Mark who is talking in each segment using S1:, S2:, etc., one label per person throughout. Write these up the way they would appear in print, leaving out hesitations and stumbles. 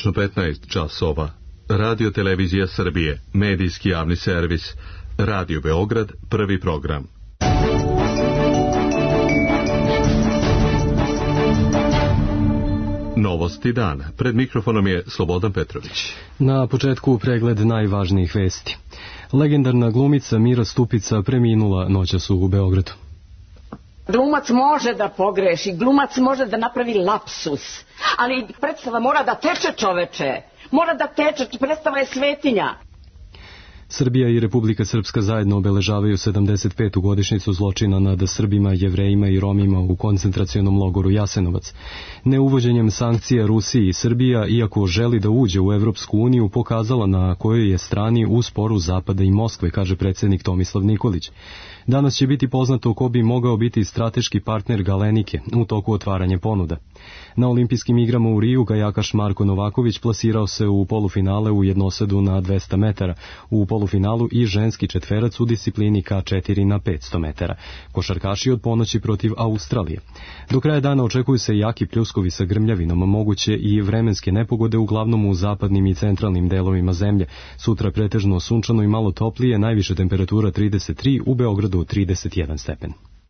S1: Tačno 15 časova. Radio Televizija Srbije, medijski javni servis. Radio Beograd, prvi program. Novosti dana. Pred mikrofonom je Slobodan Petrović.
S2: Na početku pregled najvažnijih vesti. Legendarna glumica Mira Stupica preminula noćas u Beogradu.
S3: Glumac može da pogreši, glumac može da napravi lapsus, ali predstava mora da teče, čoveče. Mora da teče, predstava je svetinja.
S2: Srbija i Republika Srpska zajedno obeležavaju 75. godišnjicu zločina nad Srbima, Jevrejima i Romima u koncentracionom logoru Jasenovac. Neuvođenjem sankcija Rusiji i Srbija, iako želi da uđe u Evropsku uniju, pokazala na kojoj je strani u sporu Zapada i Moskve, kaže predsjednik Tomislav Nikolić. Danas će biti poznato ko bi mogao biti strateški partner Galenike u toku otvaranja ponuda. Na olimpijskim igrama u Riju kajakaš Marko Novaković plasirao se u polufinale u jednosedu na 200 metara, u polufinalu i ženski četverac u disciplini K4 na 500 metara. Košarkaši od ponoći protiv Australije. Do kraja dana očekuju se jaki pljuskovi sa grmljavinom, moguće i vremenske nepogode uglavnom u zapadnim i centralnim delovima zemlje. Sutra pretežno sunčano i malo toplije, najviše temperatura 33, u Beogradu 31 stepen.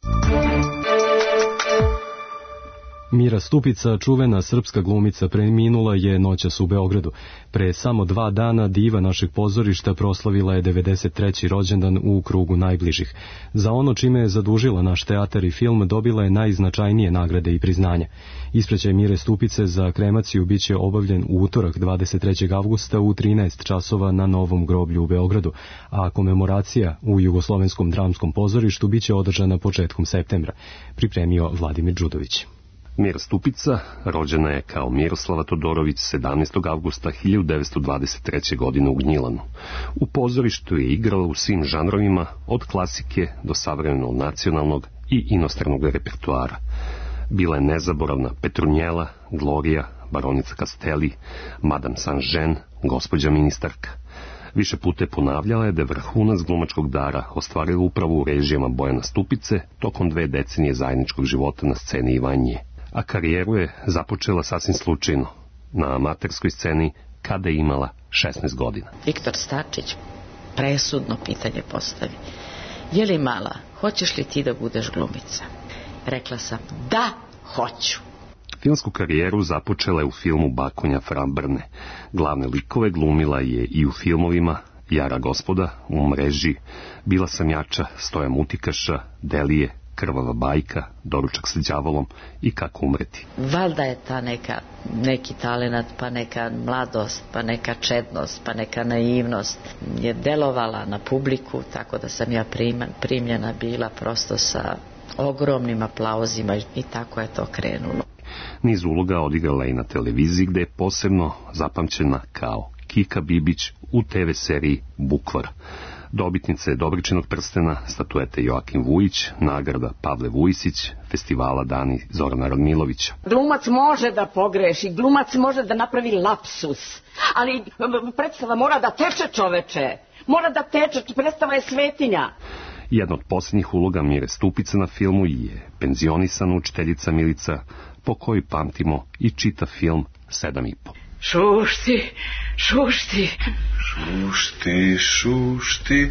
S2: Mira Stupica, čuvena srpska glumica, preminula je noćas u Beogradu. Pre samo 2 dana diva našeg pozorišta proslavila je 93. rođendan u krugu najbližih. Za ono čime je zadužila naš teatar i film dobila je najznačajnije nagrade i priznanja. Ispraćaj Mire Stupice za kremaciju biće obavljen u utorak 23. avgusta u 13 časova na Novom groblju u Beogradu, a komemoracija u Jugoslovenskom dramskom pozorištu biće održana početkom septembra, pripremio Vladimir Đudović.
S4: Mira Stupica rođena je kao Miroslava Todorović 17. avgusta 1923. godine u Gnjilanu. U pozorištu je igrala u svim žanrovima, od klasike do savremenog nacionalnog i inostranog repertoara. Bila je nezaboravna Petrunjela, Gloria, baronica Castelli, Madame Saint-Jean, gospođa ministarka. Više puta je ponavljala da je vrhunac glumačkog dara ostvarila upravo u režijama Bojana Stupice tokom 2 decenije zajedničkog života na sceni Ivanjije. A karijeru je započela sasvim slučajno, na amaterskoj sceni, kada je imala 16 godina.
S5: Viktor Starčić presudno pitanje postavi. Je li mala, hoćeš li ti da budeš glumica? Rekla sam, da, hoću.
S4: Filmsku karijeru započela je u filmu Bakonja Frambrne. Glavne likove glumila je i u filmovima Jara gospoda, U mreži, Bila sam jača, Stoja mutikaša, Delije, Krvava bajka, Doručak sa đavolom i Kako umreti.
S5: Valjda je ta neki talenat, pa neka mladost, pa neka čednost, pa neka naivnost je delovala na publiku, tako da sam ja primljena bila prosto sa ogromnim aplauzima i tako je to krenulo.
S4: Niz uloga odigrala i na televiziji, gde je posebno zapamćena kao Kika Bibić u TV seriji Bukvar. Dobitnica je Dobričinog prstena, statuete Joakim Vujić, nagrada Pavle Vujsić, festivala Dani Zorana Radmilovića.
S3: Glumac može da pogreši, glumac može da napravi lapsus, ali predstava mora da teče, čoveče. Mora da teče, predstava je svetinja.
S4: Jedna od posljednjih uloga Mire Stupice na filmu je penzionisana učiteljica Milica, po kojoj pamtimo i čitav film 7,5.
S3: Šušti, šušti,
S6: šušti, šušti,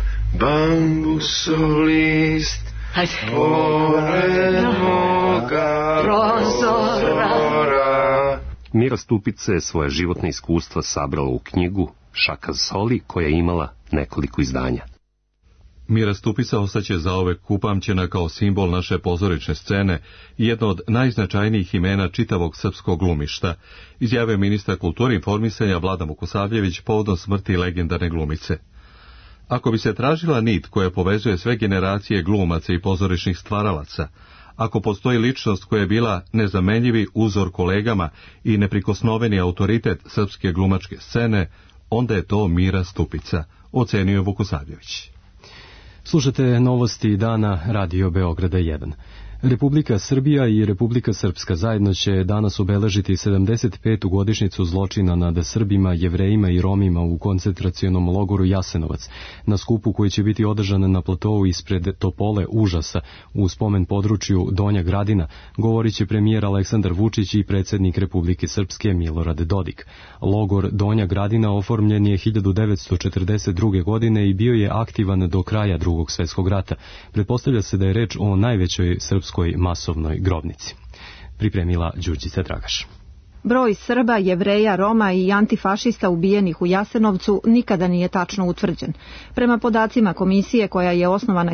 S6: bambusolist, pored moga prozora.
S4: Mira Stupice je svoje životne iskustva sabrala u knjigu Šaka soli, koja je imala nekoliko izdanja.
S1: Mira Stupica ostaće zauvek upamćena kao simbol naše pozorišne scene i jedno od najznačajnijih imena čitavog srpskog glumišta, izjavio ministar kulture i informisanja Vladan Vukosavljević povodom smrti legendarne glumice. Ako bi se tražila nit koja povezuje sve generacije glumaca i pozorišnih stvaralaca, ako postoji ličnost koja je bila nezamenljivi uzor kolegama i neprikosnoveni autoritet srpske glumačke scene, onda je to Mira Stupica, ocenio je Vukosavljević.
S2: Slušate novosti dana Radio Beograda 1. Republika Srbija i Republika Srpska zajedno će danas obeležiti 75. godišnjicu zločina nad Srbima, Jevrejima i Romima u koncentracionom logoru Jasenovac, na skupu koji će biti održan na platovu ispred Topole užasa u spomen području Donja Gradina, govorit će premijer Aleksandar Vučić i predsjednik Republike Srpske Milorad Dodik. Logor Donja Gradina oformljen je 1942. godine i bio je aktivan do kraja Drugog svjetskog rata. Pretpostavlja se da je reč o najvećoj srpskoj masovnoj grobnici. Pripremila Đurđica Dragaš.
S7: Broj Srba, Jevreja, Roma i antifašista ubijenih u Jasenovcu nikada nije tačno utvrđen. Prema podacima komisije koja je osnovana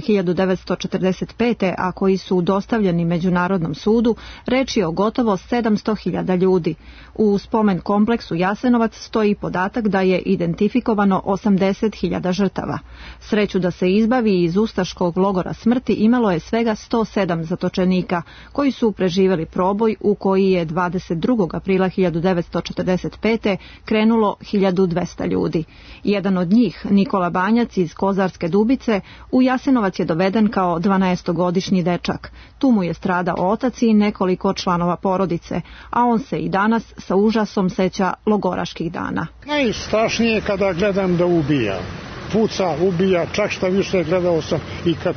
S7: 1945. a koji su dostavljeni Međunarodnom sudu, reč je o gotovo 700.000 ljudi. U spomen kompleksu Jasenovac stoji podatak da je identifikovano 80.000 žrtava. Sreću da se izbavi iz ustaškog logora smrti imalo je svega 107 zatočenika, koji su preživjeli proboj u koji je 22. aprila 1945. krenulo 1200 ljudi. Jedan od njih, Nikola Banjac iz Kozarske Dubice, u Jasenovac je doveden kao 12-godišnji dečak. Tu mu je stradao otac i nekoliko članova porodice, a on se i danas sa užasom seća logoraških dana.
S8: Najstrašnije je kada gledam da ubija. Puca, ubija, čak šta više gledao sam i kad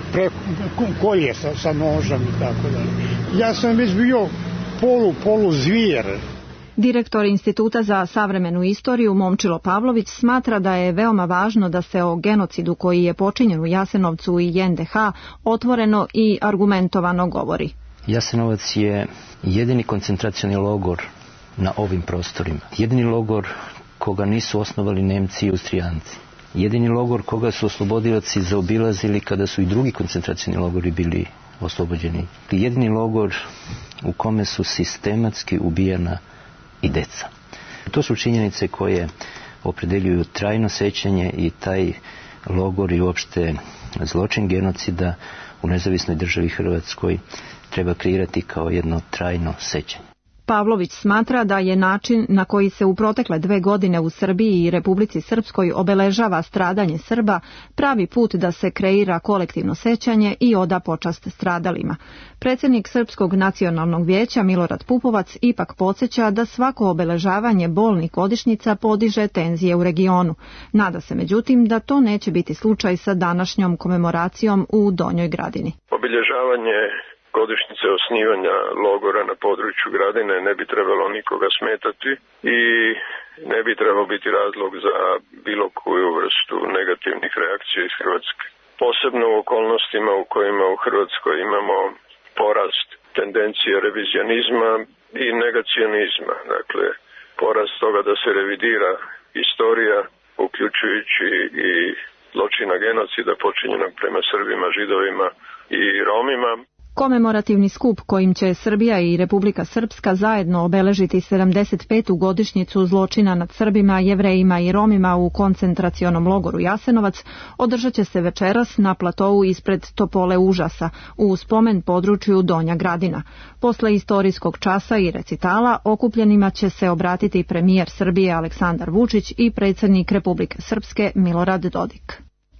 S8: kolje sa nožem i tako dalje. Ja sam već bio polu zvijer.
S7: Direktor Instituta za savremenu istoriju Momčilo Pavlović smatra da je veoma važno da se o genocidu koji je počinjen u Jasenovcu i NDH otvoreno i argumentovano govori.
S9: Jasenovac je jedini koncentracioni logor na ovim prostorima. Jedini logor koga nisu osnovali Nemci i Austrijanci. Jedini logor koga su oslobodioci zaobilazili kada su i drugi koncentracioni logori bili oslobođeni. Jedini logor u kome su sistematski ubijana i deca. To su činjenice koje opredeljuju trajno sećanje i taj logor i uopšte zločin genocida u nezavisnoj državi Hrvatskoj treba kreirati kao jedno trajno sećanje.
S7: Pavlović smatra da je način na koji se u protekle 2 godine u Srbiji i Republici Srpskoj obeležava stradanje Srba pravi put da se kreira kolektivno sećanje i oda počast stradalima. Predsjednik Srpskog nacionalnog vijeća Milorad Pupovac ipak podsjeća da svako obeležavanje bolnih godišnjica podiže tenzije u regionu. Nada se međutim da to neće biti slučaj sa današnjom komemoracijom u Donjoj Gradini.
S10: Obilježavanje godišnjice osnivanja logora na području Gradine ne bi trebalo nikoga smetati i ne bi trebao biti razlog za bilo koju vrstu negativnih reakcija iz Hrvatske. Posebno u okolnostima u kojima u Hrvatskoj imamo porast tendencije revizionizma i negacionizma. Dakle, porast toga da se revidira istorija, uključujući i zločina genocida počinjenog prema Srbima, Židovima i Romima.
S7: Komemorativni skup kojim će Srbija i Republika Srpska zajedno obeležiti 75. godišnjicu zločina nad Srbima, Jevrejima i Romima u koncentracionom logoru Jasenovac održat će se večeras na platovu ispred Topole užasa u spomen području Donja Gradina. Posle istorijskog časa i recitala okupljenima će se obratiti premijer Srbije Aleksandar Vučić i predsjednik Republike Srpske Milorad Dodik.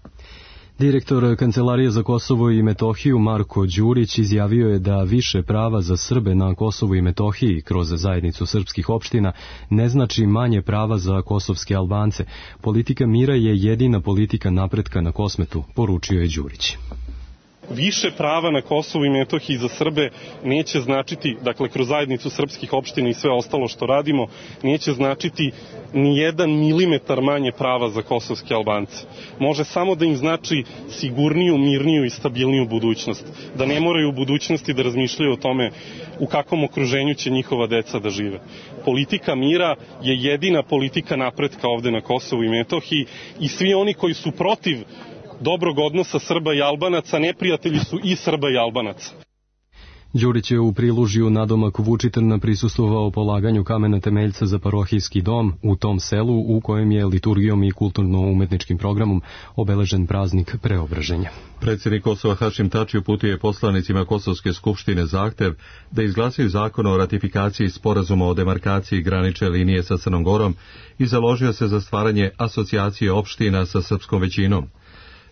S2: Direktor Kancelarije za Kosovo i Metohiju Marko Đurić izjavio je da više prava za Srbe na Kosovu i Metohiji kroz zajednicu srpskih opština ne znači manje prava za kosovske Albance. Politika mira je jedina politika napretka na Kosmetu, poručio je Đurić.
S11: Više prava na Kosovu i Metohiji za Srbe neće značiti, dakle kroz zajednicu srpskih opština i sve ostalo što radimo, neće značiti ni 1 milimetar manje prava za kosovske Albance. Može samo da im znači sigurniju, mirniju i stabilniju budućnost. Da ne moraju u budućnosti da razmišljaju o tome u kakvom okruženju će njihova deca da žive. Politika mira je jedina politika napretka ovde na Kosovu i Metohiji i svi oni koji su protiv dobrog odnosa Srba i Albanaca, neprijatelji su i Srba i Albanaca.
S2: Đurić je u prilužju nadomak Vučitrna prisustvovao polaganju kamena temeljca za parohijski dom u tom selu u kojem je liturgijom i kulturno-umetničkim programom obeležen praznik Preobraženja.
S1: Predsjednik Kosova Hašim Tači uputio je poslanicima Kosovske skupštine zahtev da izglasaju zakon o ratifikaciji sporazuma o demarkaciji granične linije sa Crnom Gorom i založio se za stvaranje asocijacije opština sa srpskom većinom.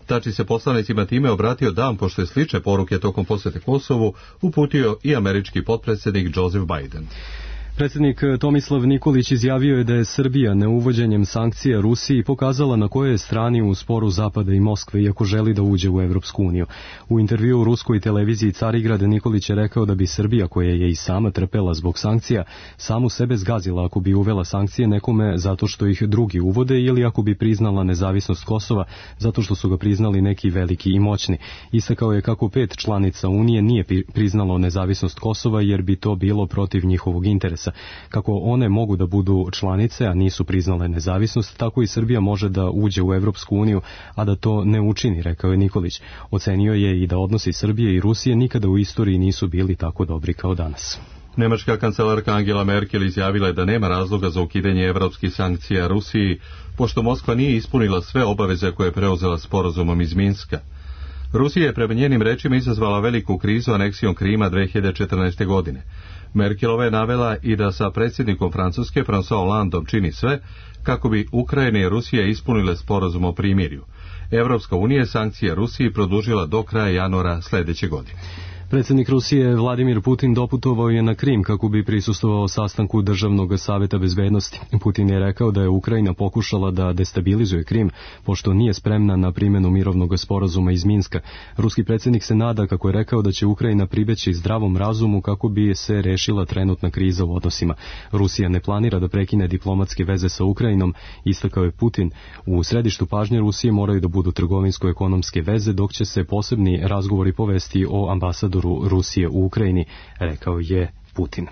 S1: Tači se poslanicima time obratio dan pošto je slične poruke tokom posete Kosovu uputio i američki potpredsjednik Joseph Biden.
S2: Predsjednik Tomislav Nikolić izjavio je da je Srbija neuvođenjem sankcija Rusiji pokazala na kojoj je strani u sporu Zapada i Moskve, iako želi da uđe u Evropsku uniju. U intervju u ruskoj televiziji Carigrad Nikolić je rekao da bi Srbija, koja je i sama trpela zbog sankcija, samu sebe zgazila ako bi uvela sankcije nekome zato što ih drugi uvode ili ako bi priznala nezavisnost Kosova zato što su ga priznali neki veliki i moćni. Istakao je kako 5 članica Unije nije priznalo nezavisnost Kosova jer bi to bilo protiv njihovog interesa. Kako one mogu da budu članice, a nisu priznale nezavisnost, tako i Srbija može da uđe u Evropsku uniju, a da to ne učini, rekao je Nikolić. Ocenio je i da odnosi Srbije i Rusije nikada u istoriji nisu bili tako dobri kao danas.
S1: Nemačka kancelarka Angela Merkel izjavila je da nema razloga za ukidanje evropskih sankcija Rusiji, pošto Moskva nije ispunila sve obaveze koje je preuzela sporazumom iz Minska. Rusija je prema njenim rečima izazvala veliku krizu aneksijom Krima 2014. godine. Merkelova je navela i da sa predsjednikom Francuske François Hollandeom čini sve kako bi Ukrajina i Rusija ispunile sporazum o primirju. Evropska unija je sankcije Rusiji produžila do kraja januara sljedeće godine.
S2: Predsjednik Rusije Vladimir Putin doputovao je na Krim kako bi prisustvovao sastanku Državnog savjeta bezbednosti. Putin je rekao da je Ukrajina pokušala da destabilizuje Krim, pošto nije spremna na primjenu mirovnog sporazuma iz Minska. Ruski predsjednik se nada, kako je rekao, da će Ukrajina pribeći zdravom razumu kako bi se rešila trenutna kriza u odnosima. Rusija ne planira da prekine diplomatske veze sa Ukrajinom, istakao je Putin. U središtu pažnje Rusije moraju da budu trgovinsko-ekonomske veze, dok će se posebni razgovori povesti o ambasadoru Rusije u Ukrajini, rekao je Putin.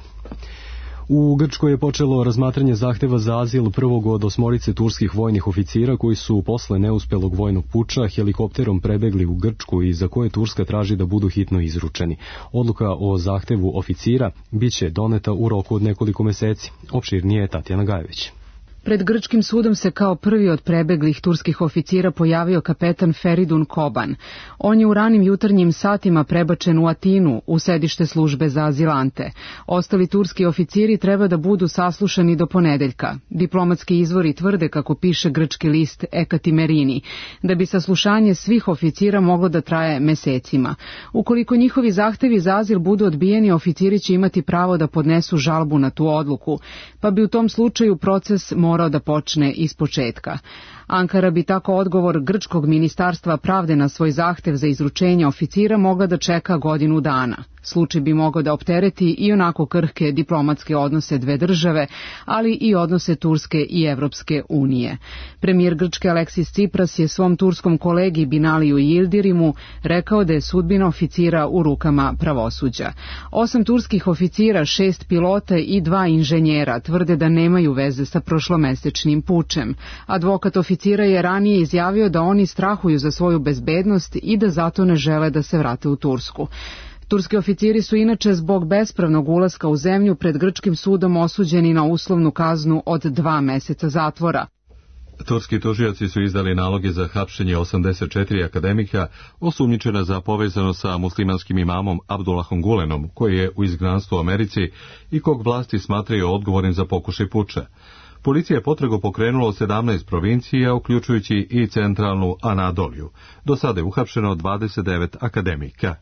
S2: U Grčkoj je počelo razmatranje zahteva za azil prvog od 8 turskih vojnih oficira koji su posle neuspelog vojnog puča helikopterom prebegli u Grčku i za koje Turska traži da budu hitno izručeni. Odluka o zahtevu oficira biće doneta u roku od nekoliko meseci. Opširnije je Tatjana Gajević.
S12: Pred grčkim sudom se kao prvi od prebeglih turskih oficira pojavio kapetan Feridun Koban. On je u ranim jutarnjim satima prebačen u Atinu, u sedište službe za azilante. Ostali turski oficiri treba da budu saslušani do ponedeljka. Diplomatski izvori tvrde, kako piše grčki list Ekatimerini, da bi saslušanje svih oficira moglo da traje mesecima. Ukoliko njihovi zahtevi za azil budu odbijeni, oficiri će imati pravo da podnesu žalbu na tu odluku, pa bi u tom slučaju proces morao da počne ispočetka. Ankara bi tako odgovor grčkog ministarstva pravde na svoj zahtev za izručenje oficira mogla da čeka godinu dana. Slučaj bi mogao da optereti i onako krhke diplomatske odnose dve države, ali i odnose Turske i Evropske unije. Premijer Grčke Aleksis Tsipras je svom turskom kolegi Binaliju Yildirim'u rekao da je sudbina oficira u rukama pravosuđa. 8 turskih oficira, 6 pilota i 2 inženjera tvrde da nemaju veze sa prošlomesečnim pučem. Advokat oficira je ranije izjavio da oni strahuju za svoju bezbednost i da zato ne žele da se vrate u Tursku. Turski oficiri su inače zbog bespravnog ulaska u zemlju pred grčkim sudom osuđeni na uslovnu kaznu od 2 meseca zatvora.
S1: Turski tužioci su izdali naloge za hapšenje 84 akademika osumnjičena za povezano sa muslimanskim imamom Abdullahom Gulenom, koji je u izgnanstvu u Americi i kog vlasti smatraju odgovornim za pokušaj puča. Policija je potragu pokrenula u 17 provincija, uključujući i centralnu Anadoliju. Do sada je uhapšeno 29 akademika.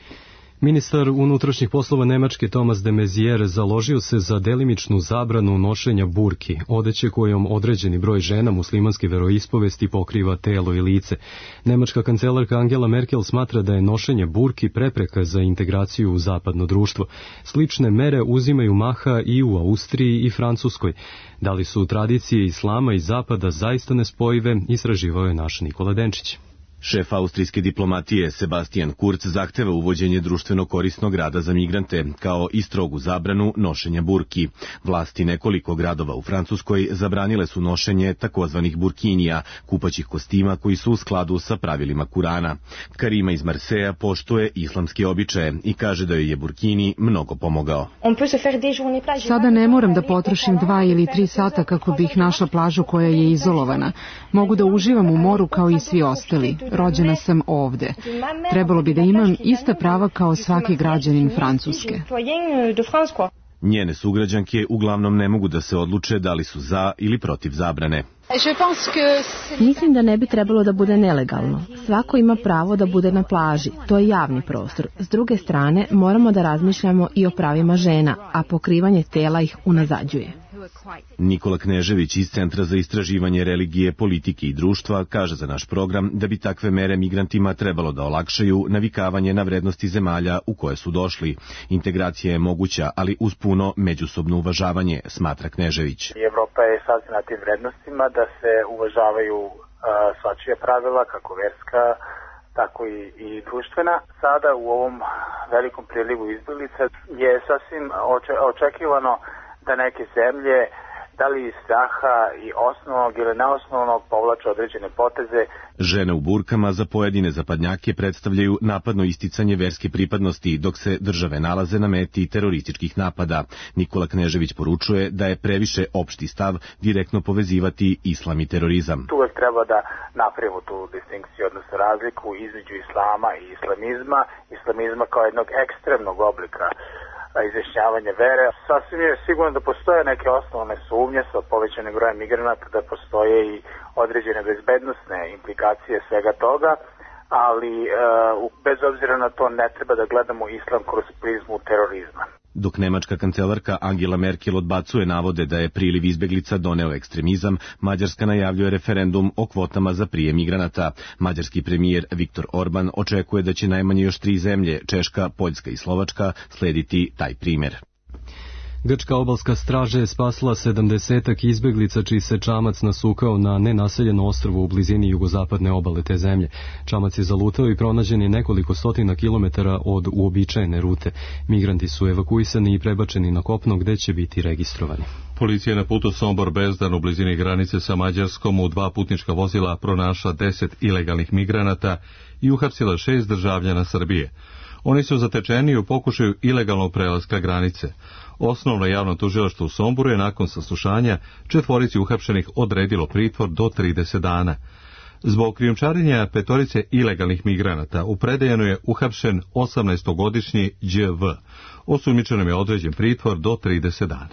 S2: Ministar unutrašnjih poslova Nemačke Thomas de Maizière založio se za delimičnu zabranu nošenja burki, odeće kojom određeni broj žena muslimanske veroispovesti pokriva telo i lice. Nemačka kancelarka Angela Merkel smatra da je nošenje burki prepreka za integraciju u zapadno društvo. Slične mere uzimaju maha i u Austriji i Francuskoj. Da li su tradicije islama i zapada zaista nespojive, istraživao je naš Nikola Denčić.
S13: Šef austrijske diplomatije Sebastian Kurz zahteva uvođenje društveno korisnog rada za migrante, kao i strogu zabranu nošenja burki. Vlasti nekoliko gradova u Francuskoj zabranile su nošenje takozvanih burkinija, kupaćih kostima koji su u skladu sa pravilima Kurana. Karima iz Marseja poštuje islamske običaje i kaže da joj je burkini mnogo pomogao.
S12: Sada ne moram da potrošim 2 ili 3 sata kako bih našla plažu koja je izolovana. Mogu da uživam u moru kao i svi ostali. Rođena sam ovde. Trebalo bi da imam ista prava kao svaki građanin Francuske.
S13: Njene sugrađanke uglavnom ne mogu da se odluče da li su za ili protiv zabrane.
S14: Mislim da ne bi trebalo da bude nelegalno. Svako ima pravo da bude na plaži, to je javni prostor. S druge strane, moramo da razmišljamo i o pravima žena, a pokrivanje tela ih unazađuje.
S13: Nikola Knežević iz Centra za istraživanje religije, politike i društva kaže za naš program da bi takve mere migrantima trebalo da olakšaju navikavanje na vrednosti zemalja u koje su došli. Integracija je moguća, ali uz puno međusobno uvažavanje, smatra Knežević.
S15: Evropa je sasvim na tim vrednostima da se uvažavaju svačija pravila, kako verska, tako i društvena. Sada u ovom velikom prilivu izbjeglica je sasvim očekivano da neke zemlje, da li iz straha i osnovnog ili neosnovnog, povlače određene poteze.
S13: Žene u burkama za pojedine zapadnjake predstavljaju napadno isticanje verske pripadnosti, dok se države nalaze na meti terorističkih napada. Nikola Knežević poručuje da je previše opšti stav direktno povezivati islam i terorizam.
S15: Tu uvek treba da napravimo tu distinkciju, odnosno razliku između islama i islamizma kao jednog ekstremnog oblika izjašnjavanje vere. Sasvim je sigurno da postoje neke osnovne sumnje sa povećanim brojem migranata, da postoje i određene bezbednosne implikacije svega toga, ali bez obzira na to ne treba da gledamo islam kroz prizmu terorizma.
S13: Dok nemačka kancelarka Angela Merkel odbacuje navode da je priliv izbeglica doneo ekstremizam, Mađarska najavljuje referendum o kvotama za prijem migranata. Mađarski premijer Viktor Orban očekuje da će najmanje još 3 zemlje, Češka, Poljska i Slovačka, slediti taj primjer.
S2: Grčka obalska straža je spasila 70-ak izbeglica čiji se čamac nasukao na nenaseljeno ostrvo u blizini jugozapadne obale te zemlje. Čamac je zalutao i pronađen je nekoliko stotina kilometara od uobičajene rute. Migranti su evakuisani i prebačeni na kopno gde će biti registrovani.
S1: Policija na putu Sombor-Bezdan u blizini granice sa Mađarskom u 2 putnička vozila pronašla 10 ilegalnih migranata i uhapsila 6 državljana Srbije. Oni su zatečeni u pokušaju ilegalnog prelaska granice. Osnovno javno tužilaštvo u Somboru je nakon saslušanja 4 uhapšenih odredilo pritvor do 30 dana. Zbog krijumčarenja 5 ilegalnih migranata u Predejanu je uhapšen 18-godišnji Đ.V. Osumnjičenom je određen pritvor do 30 dana.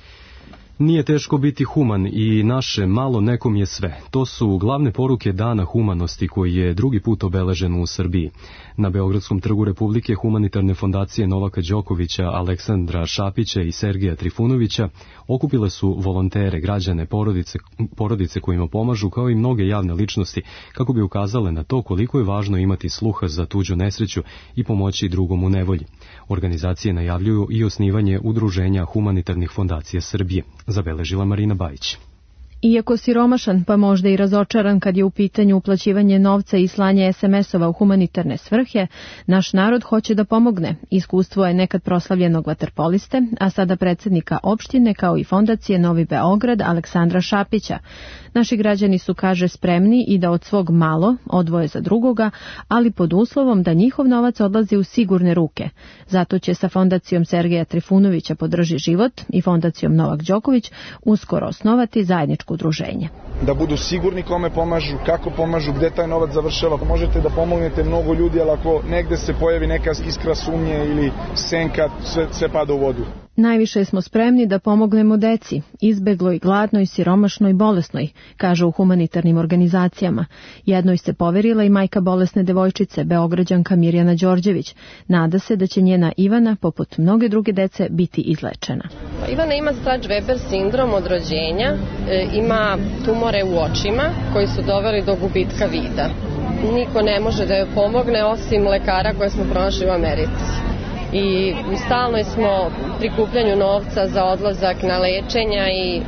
S2: Nije teško biti human i naše malo nekom je sve. To su glavne poruke Dana humanosti koji je drugi put obeležen u Srbiji. Na Beogradskom trgu Republike humanitarne fondacije Novaka Đokovića, Aleksandra Šapića i Sergeja Trifunovića okupile su volontere, građane, porodice kojima pomažu, kao i mnoge javne ličnosti, kako bi ukazale na to koliko je važno imati sluha za tuđu nesreću i pomoći drugom u nevolji. Organizacije najavljuju i osnivanje udruženja humanitarnih fondacija Srbije, zabeležila Marina Bajić.
S14: Iako siromašan, pa možda i razočaran kad je u pitanju uplaćivanje novca i slanje SMS-ova u humanitarne svrhe, naš narod hoće da pomogne. Iskustvo je nekad proslavljenog vaterpoliste, a sada predsjednika opštine kao i fondacije Novi Beograd Aleksandra Šapića. Naši građani su, kaže, spremni i da od svog malo odvoje za drugoga, ali pod uslovom da njihov novac odlazi u sigurne ruke. Zato će sa fondacijom Sergeja Trifunovića Podrži život i fondacijom Novak Đoković uskoro osnovati zajedničko udruženje.
S16: Da budu sigurni kome pomažu, kako pomažu, gde taj novac završava. Možete da pomognete mnogo ljudi, ali ako negde se pojavi neka iskra sumnje ili senka, sve pada u vodu.
S14: Najviše smo spremni da pomognemo deci, izbegloj, gladnoj, siromašnoj, bolesnoj, kaže u humanitarnim organizacijama. Jednoj se poverila i majka bolesne devojčice, Beograđanka Mirjana Đorđević. Nada se da će njena Ivana, poput mnoge druge dece, biti izlečena.
S17: Ivana ima Sturge-Weber sindrom od rođenja, ima tumore u očima koji su doveli do gubitka vida. Niko ne može da joj pomogne osim lekara koje smo pronašli u Americi. I u stalnoj smo prikupljanju novca za odlazak na lečenja i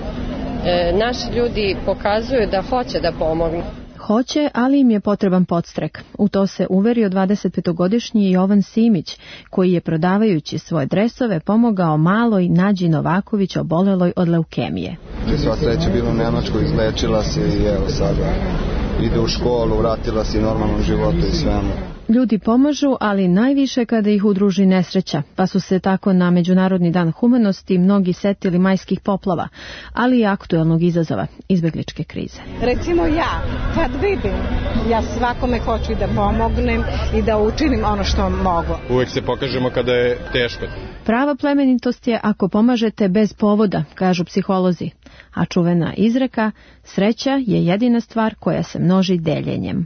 S17: naši ljudi pokazuju da hoće da pomognu.
S14: Hoće, ali im je potreban podstrek. U to se uverio 25-godišnji Jovan Simić, koji je prodavajući svoje dresove pomogao maloj Nađi Novaković oboleloj od leukemije.
S18: Sva sreća bila u Nemačkoj, izlečila se i evo sada ide u školu, vratila se normalnom životu i svemu.
S14: Ljudi pomažu, ali najviše kada ih udruži nesreća, pa su se tako na Međunarodni dan humanosti mnogi setili majskih poplava, ali i aktuelnog izazova, izbegličke krize.
S19: Recimo ja, kad vidim, ja svakome hoću da pomognem i da učinim ono što mogu.
S20: Uvek se pokažemo kada je teško.
S14: Prava plemenitost je ako pomažete bez povoda, kažu psiholozi, a čuvena izreka sreća je jedina stvar koja se množi deljenjem.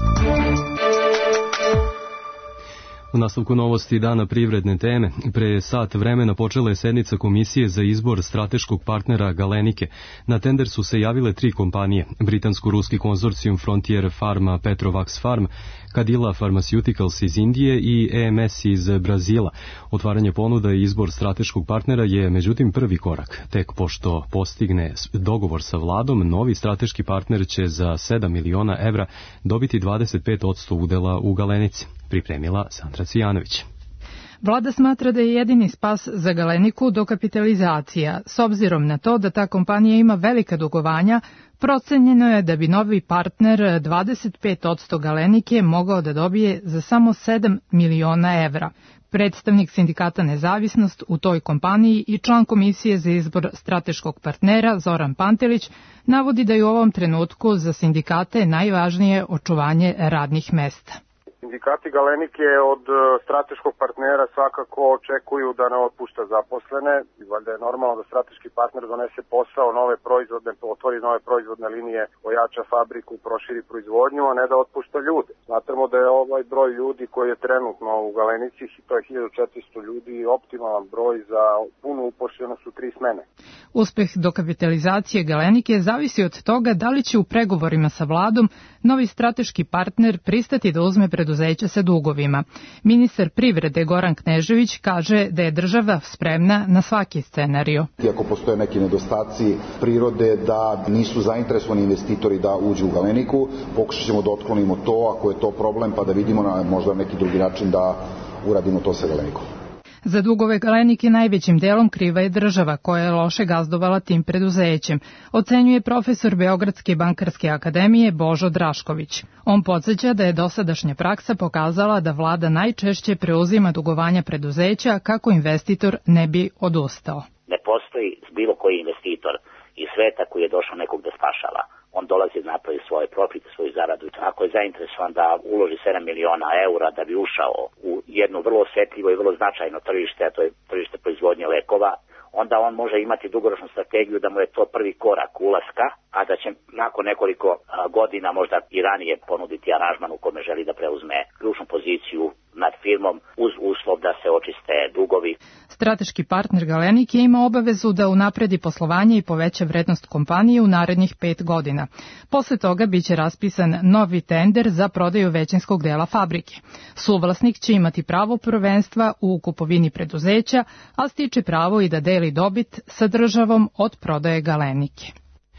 S2: U nastavku novosti dana privredne teme, pre sat vremena počela je sednica Komisije za izbor strateškog partnera Galenike. Na tender su se javile 3 kompanije, britansko-ruski konzorcijum Frontier Pharma Petrovax Farm, Cadila Pharmaceuticals iz Indije i EMS iz Brazila. Otvaranje ponuda i izbor strateškog partnera je međutim prvi korak. Tek pošto postigne dogovor sa vladom, novi strateški partner će za 7 miliona evra dobiti 25% udela u Galenici. Pripremila Sandra Cijanović.
S20: Vlada smatra da je jedini spas za Galeniku dokapitalizacija. S obzirom na to da ta kompanija ima velika dugovanja, procenjeno je da bi novi partner 25% Galenike mogao da dobije za samo 7 miliona evra. Predstavnik sindikata Nezavisnost u toj kompaniji i član Komisije za izbor strateškog partnera Zoran Pantelić navodi da je u ovom trenutku za sindikate najvažnije očuvanje radnih mesta.
S21: Sindikati Galenike od strateškog partnera svakako očekuju da ne otpušta zaposlene. Valjda je normalno da strateški partner donese posao, otvori nove proizvodne linije, ojača fabriku, proširi proizvodnju, a ne da otpušta ljude. Smatramo da je ovaj broj ljudi koji je trenutno u Galenici, to je 1400 ljudi, optimalan broj za punu upošljenost u 3 smene.
S20: Uspeh dokapitalizacije Galenike zavisi od toga da li će u pregovorima sa vladom novi strateški partner pristati da uzme preduzeća sa dugovima. Ministar privrede Goran Knežević kaže da je država spremna na svaki scenario.
S22: Ako postoje neki nedostaci prirode da nisu zainteresovani investitori da uđu u Galeniku, pokušat ćemo da otklonimo to, ako je to problem, pa da vidimo na možda neki drugi način da uradimo to sa Galenikom.
S20: Za dugove Galenike najvećim delom kriva je država koja je loše gazdovala tim preduzećem, ocenjuje profesor Beogradske bankarske akademije Božo Drašković. On podsjeća da je dosadašnja praksa pokazala da vlada najčešće preuzima dugovanja preduzeća kako investitor ne bi odustao.
S23: Ne postoji bilo koji investitor iz sveta koji je došao nekog da spašava. On dolazi da napravi svoje profite, svoju zaradu. Ako je zainteresovan da uloži 7 miliona eura da bi ušao u jedno vrlo osjetljivo i vrlo značajno tržište, a to je tržište proizvodnje lekova, onda on može imati dugoročnu strategiju da mu je to prvi korak ulaska, a da će nakon nekoliko godina, možda i ranije, ponuditi aranžman u kome želi da preuzme ključnu poziciju nad firmom uz uslov da se očiste dugovi.
S20: Strateški partner Galenike ima obavezu da unapredi poslovanje i poveća vrednost kompanije u narednih 5 godina. Posle toga biće raspisan novi tender za prodaju većinskog dela fabrike. Suvlasnik će imati pravo prvenstva u kupovini preduzeća, a stiče pravo i da deli dobit sa državom od prodaje Galenike.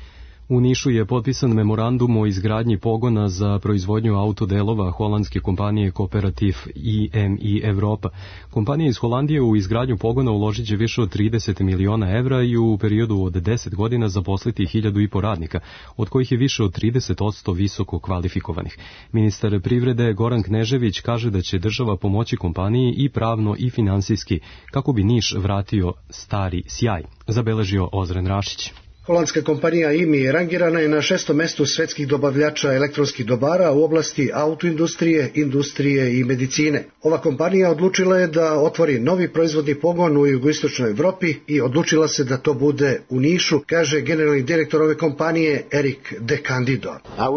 S2: U Nišu je potpisan memorandum o izgradnji pogona za proizvodnju autodelova holandske kompanije Kooperativ IMI Evropa. Kompanija iz Holandije u izgradnju pogona uložit će više od 30 miliona evra i u periodu od 10 godina zaposliti 1.500 radnika, od kojih je više od 30% visoko kvalifikovanih. Ministar privrede Goran Knežević kaže da će država pomoći kompaniji i pravno i finansijski kako bi Niš vratio stari sjaj, zabeležio Ozren Rašić.
S24: Holandska kompanija IMI rangirana je na 6. mestu svetskih dobavljača elektronskih dobara u oblasti autoindustrije, industrije i medicine. Ova kompanija odlučila je da otvori novi proizvodni pogon u jugoistočnoj Evropi i odlučila se da to bude u Nišu, kaže generalni direktor ove kompanije Erik De Candido.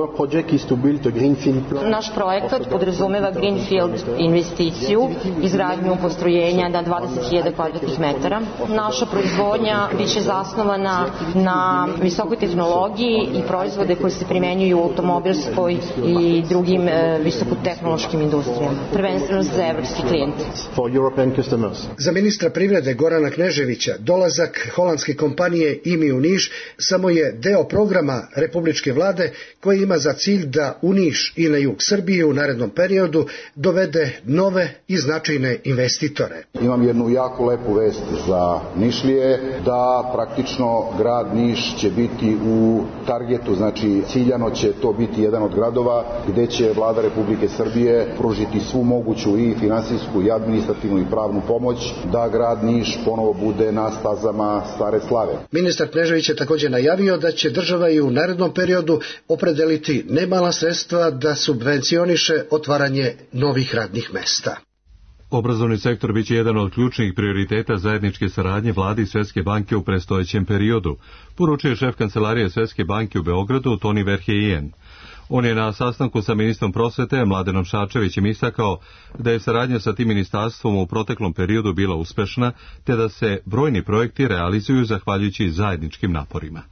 S25: Naš projekat podrazumeva greenfield investiciju, izgradnju postrojenja na 20.000 kvadratnih metara. Naša proizvodnja biće zasnovana na visokoj tehnologiji i proizvode koji se primenjuju u automobilskoj i drugim visokotehnološkim industrijama, prvenstveno za evropski klijente.
S24: Za ministra privrede Gorana Kneževića dolazak holandske kompanije IMI u Niš samo je deo programa republičke vlade koji ima za cilj da u Niš i na jug Srbije u narednom periodu dovede nove i značajne investitore.
S22: Imam jednu jako lepu vest za Nišlije, da praktično grad Niš će biti u targetu, znači ciljano će to biti jedan od gradova gde će vlada Republike Srbije pružiti svu moguću i finansijsku i administrativnu i pravnu pomoć da grad Niš ponovo bude na stazama stare slave.
S24: Ministar Knežević je također najavio da će država i u narednom periodu opredeliti nemala sredstva da subvencioniše otvaranje novih radnih mesta.
S1: Obrazovni sektor biće jedan od ključnih prioriteta zajedničke saradnje vlade i Svetske banke u predstojećem periodu, poručuje šef kancelarije Svetske banke u Beogradu Toni Verheyen. On je na sastanku sa ministrom prosvete Mladenom Šarčevićem istakao da je saradnja sa tim ministarstvom u proteklom periodu bila uspešna, te da se brojni projekti realizuju zahvaljujući zajedničkim naporima.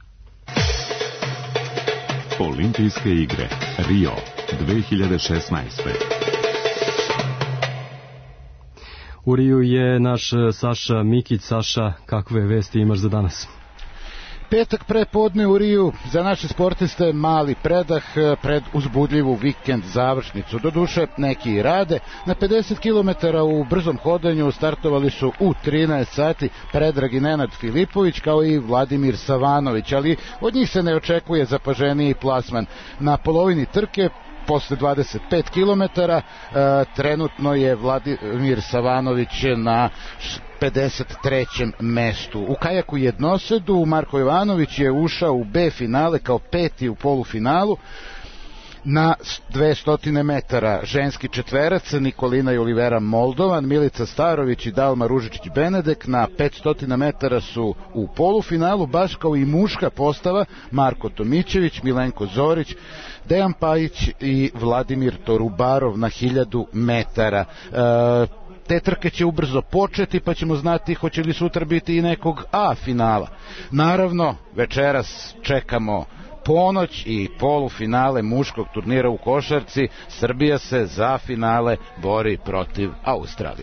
S3: Olimpijske igre Rio 2016.
S2: U Riju je naš Saša Mikić. Saša, kakve vesti imaš za danas?
S4: Petak prepodne u Riju za naše sportiste mali predah pred uzbudljivu vikend završnicu. Doduše neki i rade. Na 50 km u brzom hodanju startovali su u 13 sati Predrag i Nenad Filipović kao i Vladimir Savanović, ali od njih se ne očekuje zapaženiji plasman. Na polovini trke posle 25 km trenutno je Vladimir Savanović na 53. mestu. U kajaku jednosedu Marko Jovanović je ušao u B finale kao peti u polufinalu. Na 200 metara ženski četverac Nikolina i Olivera Moldovan, Milica Starović i Dalma Ružičić-Benedek. Na 500 metara su u polufinalu, baš kao i muška postava, Marko Tomićević, Milenko Zorić, Dejan Pajić i Vladimir Torubarov na 1000 metara. Te trke će ubrzo početi, pa ćemo znati hoće li sutra biti i nekog A finala. Naravno, večeras čekamo ponoć i polufinale muškog turnira u košarci. Srbija se za finale bori protiv Australije.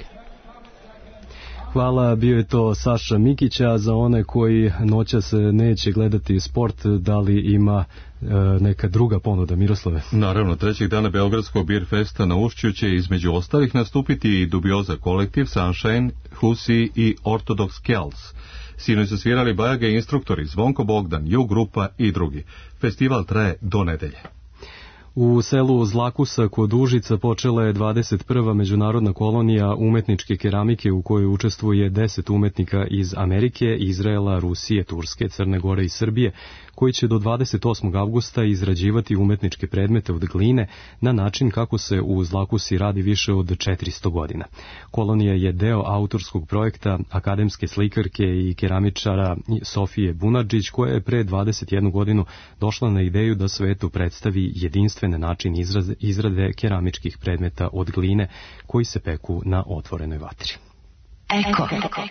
S2: Hvala, bio je to Saša Mikića. Za one koji noćas neće gledati sport, da li ima neka druga ponuda, Miroslave?
S1: Naravno, trećeg dana Beogradskog Beer Festa na Ušću će između ostalih nastupiti i Dubioza kolektiv, Sunshine, Husi i Orthodox Kells. Sinoć su svirali Bajaga i instruktori Zvonko Bogdan, Ju grupa i drugi. Festival traje do nedelje.
S2: U selu Zlakusa kod Užica počela je 21. međunarodna kolonija umetničke keramike u kojoj učestvuje 10 umetnika iz Amerike, Izraela, Rusije, Turske, Crne Gore i Srbije, koji će do 28. avgusta izrađivati umetničke predmete od gline na način kako se u Zlakusi radi više od 400 godina. Kolonija je deo autorskog projekta akademske slikarke i keramičara Sofije Bunadžić, koja je pre 21 godinu došla na ideju da svetu predstavi jedinstven način izrade keramičkih predmeta od gline koji se peku na otvorenoj vatri.
S5: Eko.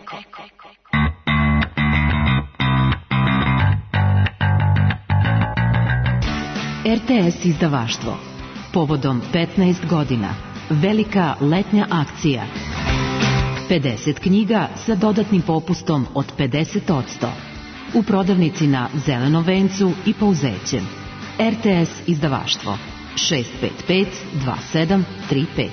S5: RTS izdavaštvo. Povodom 15 godina. Velika letnja akcija. 50 knjiga sa dodatnim popustom od 50%. U prodavnici na Zelenom vencu i Pouzećem. RTS izdavaštvo 655 2735.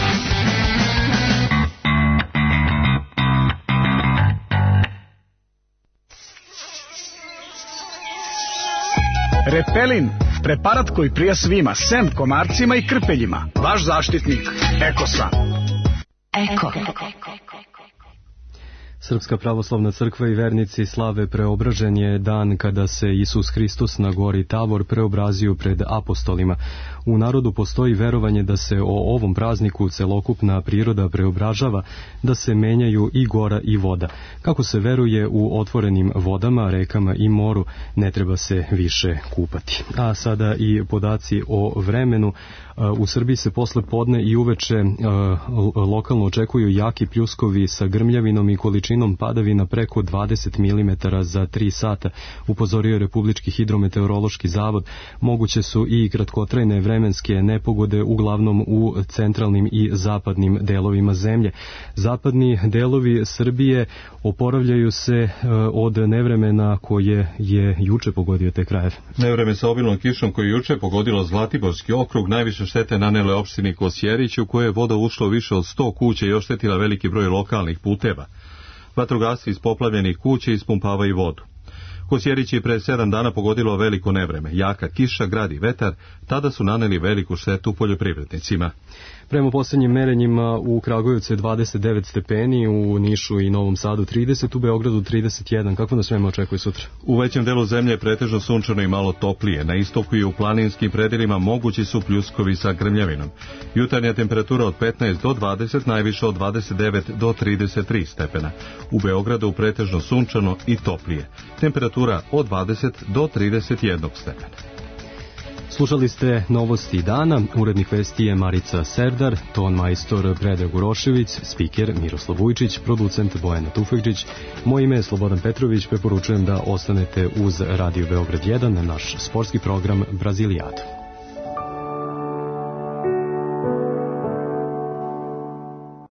S6: Repelin, preparat koji prija svima, sem komarcima i krpeljima. Vaš zaštitnik, Ekosan.
S5: Eko.
S2: Srpska pravoslavna crkva i vernici slave Preobražen je dan kada se Isus Hristos na gori Tabor preobrazio pred apostolima. U narodu postoji verovanje da se o ovom prazniku celokupna priroda preobražava, da se menjaju i gora i voda. Kako se veruje u otvorenim vodama, rekama i moru, ne treba se više kupati. A sada i podaci o vremenu. U Srbiji se posle podne i uveče lokalno očekuju jaki pljuskovi sa grmljavinom i količinom padavina preko 20 mm za 3 sata, upozorio Republički hidrometeorološki zavod. Moguće su i kratkotrajne vremenske nepogode, uglavnom u centralnim i zapadnim delovima zemlje. Zapadni delovi Srbije oporavljaju se od nevremena koje je juče pogodio te krajeve.
S1: Nevreme sa obilnom kišom koje je juče pogodilo Zlatiborski okrug najviše štete nanele opštini Kosjerić, u koje je voda ušla u više od 100 kuća i oštetila veliki broj lokalnih puteva. Vatrogasci iz poplavljenih kuća ispumpavaju vodu. Kosjerić je pre 7 dana pogodilo veliko nevreme. Jaka kiša, grad i vetar tada su naneli veliku štetu poljoprivrednicima.
S2: Prema posljednjim merenjima u Kragujevcu je 29 stepeni, u Nišu i Novom Sadu 30, u Beogradu 31. Kako nas vreme očekuje sutra?
S1: U većem delu zemlje pretežno sunčano i malo toplije. Na istoku i u planinskim predelima mogući su pljuskovi sa grmljavinom. Jutarnja temperatura od 15 do 20, najviše od 29 do 33 stepena. U Beogradu pretežno sunčano i toplije. Temperatura od 20 do 31 stepena.
S2: Slušali ste novosti dana, urednik vesti je Marica Serdar, ton majstor Predrag Urošević, spiker Miroslav Vujčić, producent Bojana Tufekđić. Moje ime je Slobodan Petrović, preporučujem da ostanete uz Radio Beograd 1, naš sportski program Brazilijada.